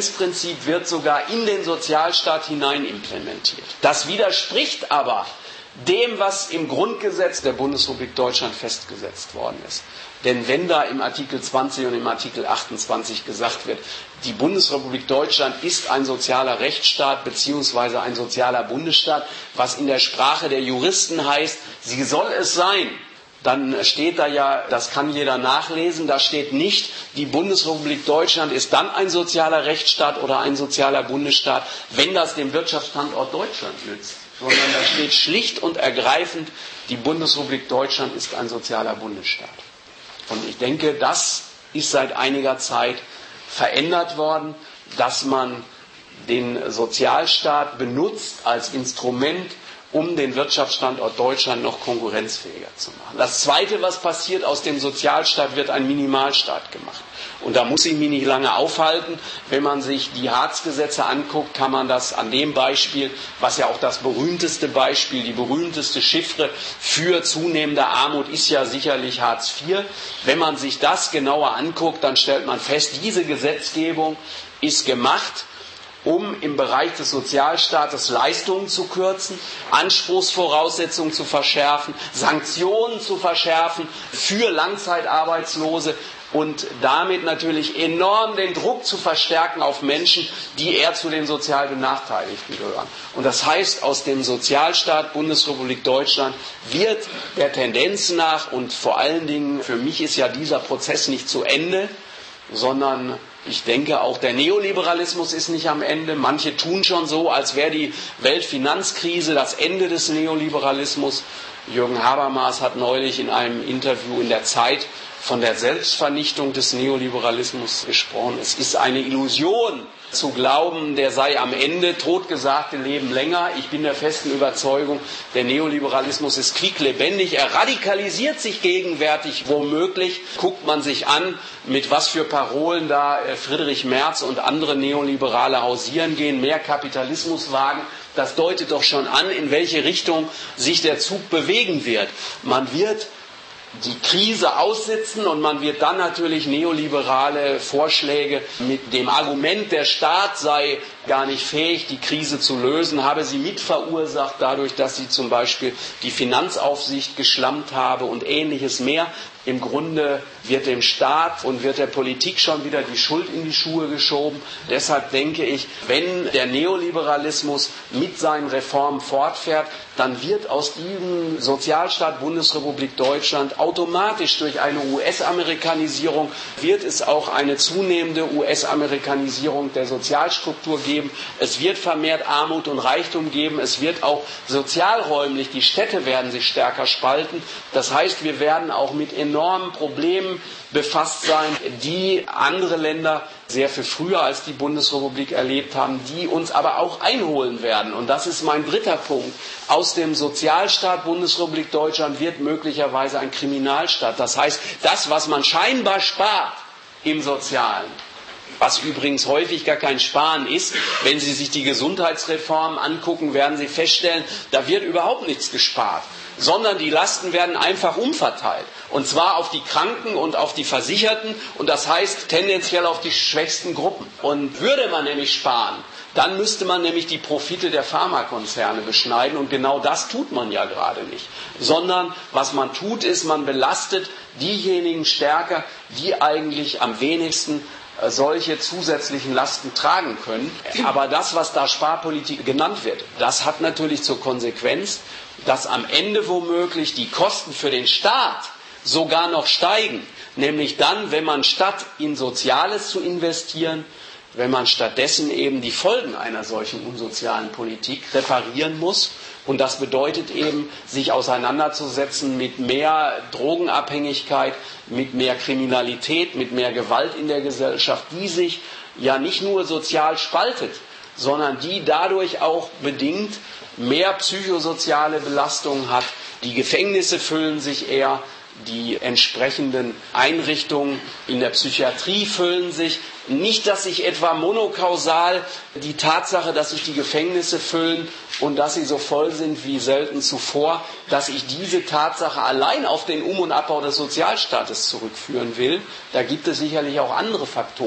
Konkurrenzprinzip wird sogar in den Sozialstaat hinein implementiert. Das widerspricht aber dem, was im Grundgesetz der Bundesrepublik Deutschland festgesetzt worden ist. Denn wenn da im Artikel 20 und im Artikel 28 gesagt wird, die Bundesrepublik Deutschland ist ein sozialer Rechtsstaat bzw. ein sozialer Bundesstaat, was in der Sprache der Juristen heißt, sie soll es sein, dann steht da ja, das kann jeder nachlesen, da steht nicht, die Bundesrepublik Deutschland ist dann ein sozialer Rechtsstaat oder ein sozialer Bundesstaat, wenn das dem Wirtschaftsstandort Deutschland nützt. Sondern da steht schlicht und ergreifend, die Bundesrepublik Deutschland ist ein sozialer Bundesstaat. Und ich denke, das ist seit einiger Zeit verändert worden, dass man den Sozialstaat benutzt als Instrument, um den Wirtschaftsstandort Deutschland noch konkurrenzfähiger zu machen. Das Zweite, was passiert, aus dem Sozialstaat wird ein Minimalstaat gemacht. Und da muss ich mich nicht lange aufhalten. Wenn man sich die Hartz-Gesetze anguckt, kann man das an dem Beispiel, was ja auch das berühmteste Beispiel, die berühmteste Chiffre für zunehmende Armut ist ja sicherlich Hartz IV. Wenn man sich das genauer anguckt, dann stellt man fest, diese Gesetzgebung ist gemacht, um im Bereich des Sozialstaates Leistungen zu kürzen, Anspruchsvoraussetzungen zu verschärfen, Sanktionen zu verschärfen für Langzeitarbeitslose und damit natürlich enorm den Druck zu verstärken auf Menschen, die eher zu den sozial Benachteiligten gehören. Und das heißt, aus dem Sozialstaat Bundesrepublik Deutschland wird der Tendenz nach, und vor allen Dingen für mich ist ja dieser Prozess nicht zu Ende, sondern ich denke, auch der Neoliberalismus ist nicht am Ende. Manche tun schon so, als wäre die Weltfinanzkrise das Ende des Neoliberalismus. Jürgen Habermas hat neulich in einem Interview in der Zeit von der Selbstvernichtung des Neoliberalismus gesprochen. Es ist eine Illusion zu glauben, der sei am Ende, Totgesagte leben länger. Ich bin der festen Überzeugung, der Neoliberalismus ist quicklebendig. Er radikalisiert sich gegenwärtig womöglich. Guckt man sich an, mit was für Parolen da Friedrich Merz und andere Neoliberale hausieren gehen, mehr Kapitalismus wagen. Das deutet doch schon an, in welche Richtung sich der Zug bewegen wird. Man wird die Krise aussitzen und man wird dann natürlich neoliberale Vorschläge mit dem Argument, der Staat sei gar nicht fähig, die Krise zu lösen, habe sie mitverursacht dadurch, dass sie zum Beispiel die Finanzaufsicht geschlampt habe und Ähnliches mehr. Im Grunde wird dem Staat und wird der Politik schon wieder die Schuld in die Schuhe geschoben. Deshalb denke ich, wenn der Neoliberalismus mit seinen Reformen fortfährt, dann wird aus diesem Sozialstaat Bundesrepublik Deutschland automatisch durch eine US-Amerikanisierung, wird es auch eine zunehmende US-Amerikanisierung der Sozialstruktur geben. Es wird vermehrt Armut und Reichtum geben. Es wird auch sozialräumlich, die Städte werden sich stärker spalten. Das heißt, wir werden auch mit enormen Problemen befasst sein, die andere Länder sehr viel früher als die Bundesrepublik erlebt haben, die uns aber auch einholen werden. Und das ist mein dritter Punkt. Aus dem Sozialstaat Bundesrepublik Deutschland wird möglicherweise ein Kriminalstaat. Das heißt, das, was man scheinbar spart im Sozialen, was übrigens häufig gar kein Sparen ist, wenn Sie sich die Gesundheitsreform angucken, werden Sie feststellen, da wird überhaupt nichts gespart, sondern die Lasten werden einfach umverteilt. Und zwar auf die Kranken und auf die Versicherten und das heißt tendenziell auf die schwächsten Gruppen. Und würde man nämlich sparen, dann müsste man nämlich die Profite der Pharmakonzerne beschneiden und genau das tut man ja gerade nicht. Sondern was man tut, ist, man belastet diejenigen stärker, die eigentlich am wenigsten solche zusätzlichen Lasten tragen können. Aber das, was da Sparpolitik genannt wird, das hat natürlich zur Konsequenz, dass am Ende womöglich die Kosten für den Staat sogar noch steigen. Nämlich dann, wenn man statt in Soziales zu investieren, wenn man stattdessen eben die Folgen einer solchen unsozialen Politik reparieren muss. Und das bedeutet eben, sich auseinanderzusetzen mit mehr Drogenabhängigkeit, mit mehr Kriminalität, mit mehr Gewalt in der Gesellschaft, die sich ja nicht nur sozial spaltet, sondern die dadurch auch bedingt mehr psychosoziale Belastungen hat. Die Gefängnisse füllen sich eher, die entsprechenden Einrichtungen in der Psychiatrie füllen sich. Nicht, dass sich etwa monokausal die Tatsache, dass sich die Gefängnisse füllen und dass sie so voll sind wie selten zuvor, dass ich diese Tatsache allein auf den Um- und Abbau des Sozialstaates zurückführen will. Da gibt es sicherlich auch andere Faktoren.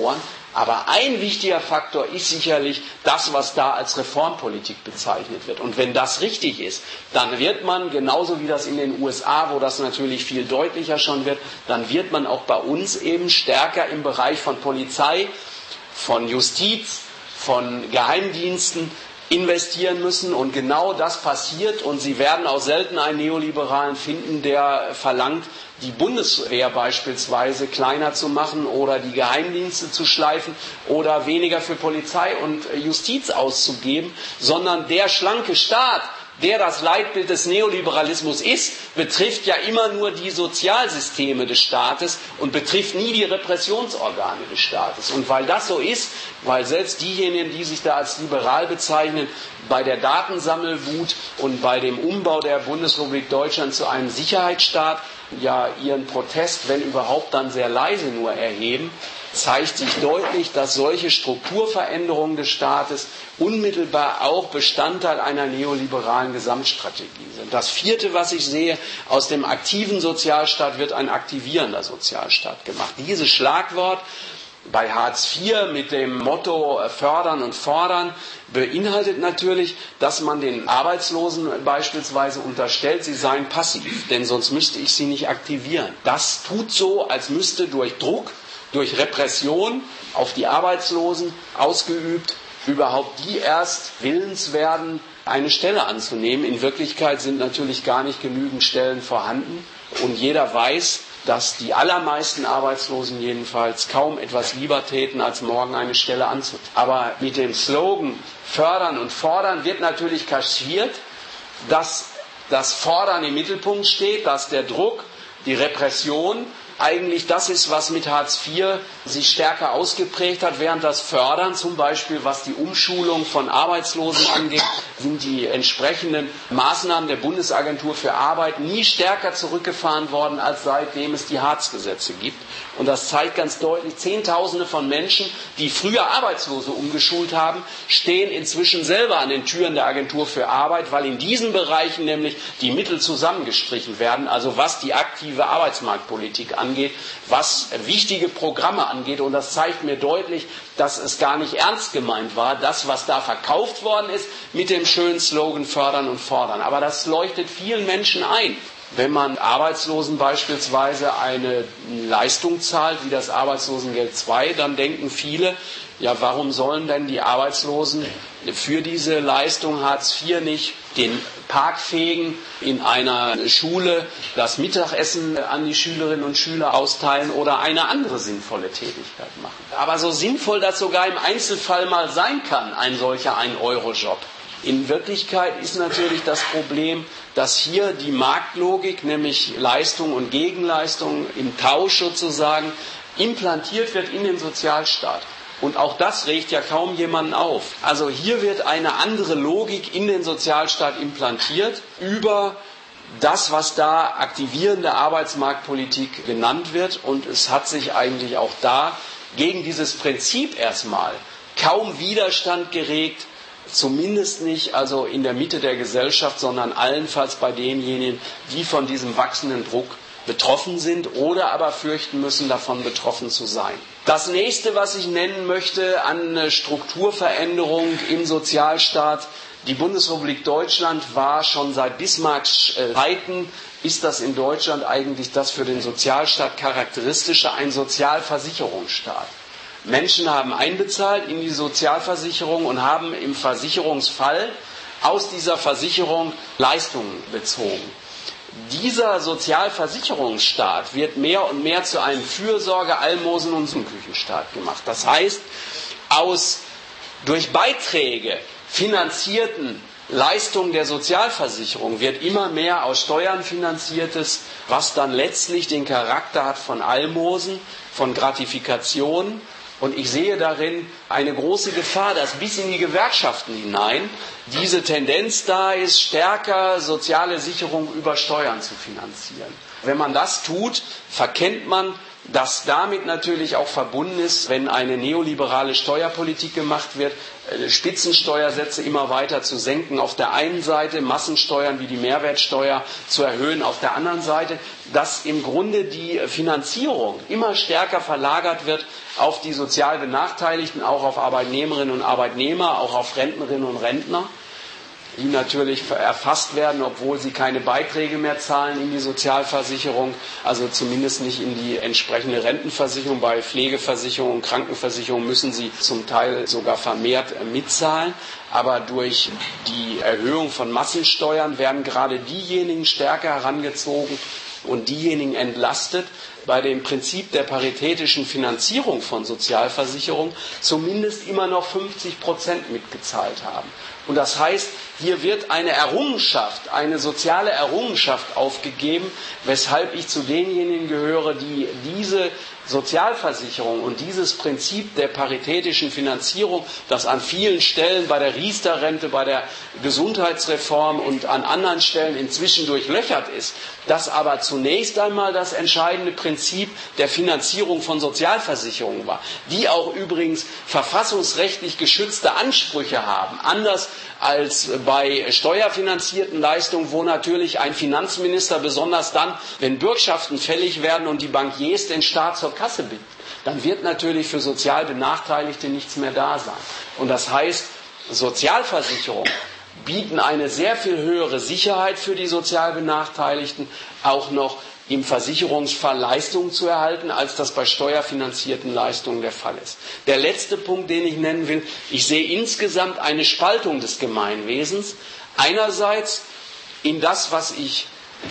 Aber ein wichtiger Faktor ist sicherlich das, was da als Reformpolitik bezeichnet wird. Und wenn das richtig ist, dann wird man, genauso wie das in den USA, wo das natürlich viel deutlicher schon wird, dann wird man auch bei uns eben stärker im Bereich von Polizei, von Justiz, von Geheimdiensten investieren müssen. Und genau das passiert. Und Sie werden auch selten einen Neoliberalen finden, der verlangt, die Bundeswehr beispielsweise kleiner zu machen oder die Geheimdienste zu schleifen oder weniger für Polizei und Justiz auszugeben, sondern der schlanke Staat, der das Leitbild des Neoliberalismus ist, betrifft ja immer nur die Sozialsysteme des Staates und betrifft nie die Repressionsorgane des Staates. Und weil das so ist, weil selbst diejenigen, die sich da als liberal bezeichnen, bei der Datensammelwut und bei dem Umbau der Bundesrepublik Deutschland zu einem Sicherheitsstaat ja ihren Protest, wenn überhaupt, dann sehr leise nur erheben, zeigt sich deutlich, dass solche Strukturveränderungen des Staates unmittelbar auch Bestandteil einer neoliberalen Gesamtstrategie sind. Das vierte, was ich sehe, aus dem aktiven Sozialstaat wird ein aktivierender Sozialstaat gemacht. Dieses Schlagwort bei Hartz IV mit dem Motto fördern und fordern beinhaltet natürlich, dass man den Arbeitslosen beispielsweise unterstellt, sie seien passiv, denn sonst müsste ich sie nicht aktivieren. Das tut so, als müsste durch Druck, durch Repression auf die Arbeitslosen ausgeübt, überhaupt die erst willens werden, eine Stelle anzunehmen. In Wirklichkeit sind natürlich gar nicht genügend Stellen vorhanden und jeder weiß, dass die allermeisten Arbeitslosen jedenfalls kaum etwas lieber täten, als morgen eine Stelle anzunehmen. Aber mit dem Slogan Fördern und Fordern wird natürlich kaschiert, dass das Fordern im Mittelpunkt steht, dass der Druck, die Repression eigentlich das ist, was mit Hartz IV sich stärker ausgeprägt hat, während das Fördern, zum Beispiel was die Umschulung von Arbeitslosen angeht, sind die entsprechenden Maßnahmen der Bundesagentur für Arbeit nie stärker zurückgefahren worden, als seitdem es die Hartz-Gesetze gibt. Und das zeigt ganz deutlich, Zehntausende von Menschen, die früher Arbeitslose umgeschult haben, stehen inzwischen selber an den Türen der Agentur für Arbeit, weil in diesen Bereichen nämlich die Mittel zusammengestrichen werden, also was die aktive Arbeitsmarktpolitik angeht, was wichtige Programme angeht. Und das zeigt mir deutlich, dass es gar nicht ernst gemeint war, das, was da verkauft worden ist, mit dem schönen Slogan Fördern und Fordern. Aber das leuchtet vielen Menschen ein. Wenn man Arbeitslosen beispielsweise eine Leistung zahlt, wie das Arbeitslosengeld II, dann denken viele, ja, warum sollen denn die Arbeitslosen für diese Leistung Hartz IV nicht den Park fegen, in einer Schule das Mittagessen an die Schülerinnen und Schüler austeilen oder eine andere sinnvolle Tätigkeit machen? Aber so sinnvoll das sogar im Einzelfall mal sein kann, ein solcher 1-Euro-Job. In Wirklichkeit ist natürlich das Problem, dass hier die Marktlogik, nämlich Leistung und Gegenleistung im Tausch sozusagen, implantiert wird in den Sozialstaat. Und auch das regt ja kaum jemanden auf. Also hier wird eine andere Logik in den Sozialstaat implantiert über das, was da aktivierende Arbeitsmarktpolitik genannt wird. Und es hat sich eigentlich auch da gegen dieses Prinzip erstmal kaum Widerstand geregt, zumindest nicht also in der Mitte der Gesellschaft, sondern allenfalls bei denjenigen, die von diesem wachsenden Druck betroffen sind oder aber fürchten müssen, davon betroffen zu sein. Das nächste, was ich nennen möchte an Strukturveränderung im Sozialstaat, die Bundesrepublik Deutschland war schon seit Bismarcks Zeiten, ist das in Deutschland eigentlich das für den Sozialstaat Charakteristische, ein Sozialversicherungsstaat. Menschen haben einbezahlt in die Sozialversicherung und haben im Versicherungsfall aus dieser Versicherung Leistungen bezogen. Dieser Sozialversicherungsstaat wird mehr und mehr zu einem Fürsorge-, Almosen- und Suppenküchenstaat gemacht. Das heißt, aus durch Beiträge finanzierten Leistungen der Sozialversicherung wird immer mehr aus Steuern finanziertes, was dann letztlich den Charakter hat von Almosen, von Gratifikationen. Und ich sehe darin eine große Gefahr, dass bis in die Gewerkschaften hinein diese Tendenz da ist, stärker soziale Sicherung über Steuern zu finanzieren. Wenn man das tut, verkennt man dass damit natürlich auch verbunden ist, wenn eine neoliberale Steuerpolitik gemacht wird, Spitzensteuersätze immer weiter zu senken auf der einen Seite, Massensteuern wie die Mehrwertsteuer zu erhöhen auf der anderen Seite, dass im Grunde die Finanzierung immer stärker verlagert wird auf die sozial Benachteiligten, auch auf Arbeitnehmerinnen und Arbeitnehmer, auch auf Rentnerinnen und Rentner, die natürlich erfasst werden, obwohl sie keine Beiträge mehr zahlen in die Sozialversicherung, also zumindest nicht in die entsprechende Rentenversicherung. Bei Pflegeversicherung und Krankenversicherung müssen sie zum Teil sogar vermehrt mitzahlen. Aber durch die Erhöhung von Massensteuern werden gerade diejenigen stärker herangezogen und diejenigen entlastet, bei dem Prinzip der paritätischen Finanzierung von Sozialversicherung zumindest immer noch 50% mitgezahlt haben. Und das heißt, hier wird eine Errungenschaft, eine soziale Errungenschaft aufgegeben, weshalb ich zu denjenigen gehöre, die diese Sozialversicherung und dieses Prinzip der paritätischen Finanzierung, das an vielen Stellen bei der Riester-Rente, bei der Gesundheitsreform und an anderen Stellen inzwischen durchlöchert ist, das aber zunächst einmal das entscheidende Prinzip der Finanzierung von Sozialversicherungen war, die auch übrigens verfassungsrechtlich geschützte Ansprüche haben, anders als bei steuerfinanzierten Leistungen, wo natürlich ein Finanzminister besonders dann, wenn Bürgschaften fällig werden und die Bankiers den Staat zur Kasse bitten, dann wird natürlich für sozial Benachteiligte nichts mehr da sein. Und das heißt, Sozialversicherungen bieten eine sehr viel höhere Sicherheit für die sozial Benachteiligten, auch noch im Versicherungsfall Leistungen zu erhalten, als das bei steuerfinanzierten Leistungen der Fall ist. Der letzte Punkt, den ich nennen will, ich sehe insgesamt eine Spaltung des Gemeinwesens. Einerseits in das, was ich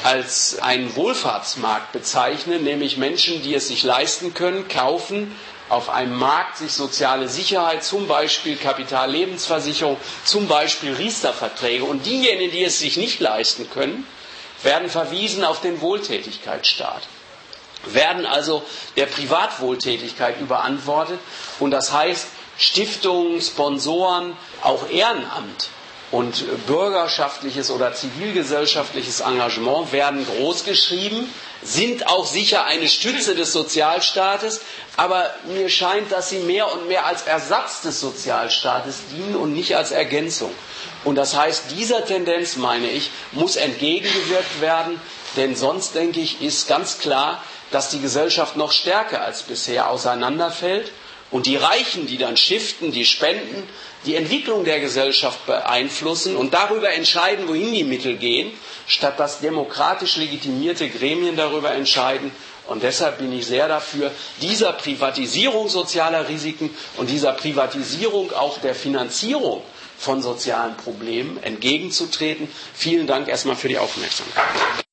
als einen Wohlfahrtsmarkt bezeichne, nämlich Menschen, die es sich leisten können, kaufen auf einem Markt sich soziale Sicherheit, zum Beispiel Kapitallebensversicherung, zum Beispiel Riester-Verträge. Und diejenigen, die es sich nicht leisten können, werden verwiesen auf den Wohltätigkeitsstaat, werden also der Privatwohltätigkeit überantwortet. Und das heißt, Stiftungen, Sponsoren, auch Ehrenamt und bürgerschaftliches oder zivilgesellschaftliches Engagement werden großgeschrieben, sind auch sicher eine Stütze des Sozialstaates, aber mir scheint, dass sie mehr und mehr als Ersatz des Sozialstaates dienen und nicht als Ergänzung. Und das heißt, dieser Tendenz, meine ich, muss entgegengewirkt werden, denn sonst, denke ich, ist ganz klar, dass die Gesellschaft noch stärker als bisher auseinanderfällt und die Reichen, die dann stiften, die spenden, die Entwicklung der Gesellschaft beeinflussen und darüber entscheiden, wohin die Mittel gehen, statt dass demokratisch legitimierte Gremien darüber entscheiden. Und deshalb bin ich sehr dafür, dieser Privatisierung sozialer Risiken und dieser Privatisierung auch der Finanzierung von sozialen Problemen entgegenzutreten. Vielen Dank erstmal für die Aufmerksamkeit.